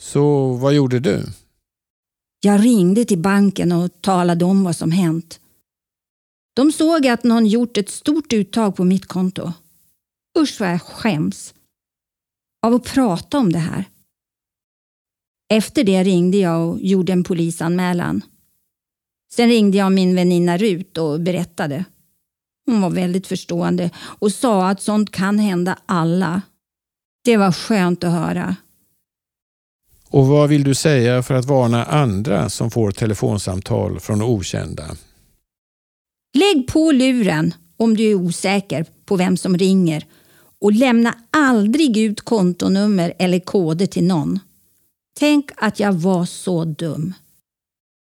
Så vad gjorde du? Jag ringde till banken och talade om vad som hänt. De såg att någon gjort ett stort uttag på mitt konto. Usch vad jag skäms av att prata om det här. Efter det ringde jag och gjorde en polisanmälan. Sen ringde jag min väninna Rut och berättade. Hon var väldigt förstående och sa att sånt kan hända alla. Det var skönt att höra. Och vad vill du säga för att varna andra som får telefonsamtal från okända? Lägg på luren om du är osäker på vem som ringer och lämna aldrig ut kontonummer eller koder till någon. Tänk att jag var så dum.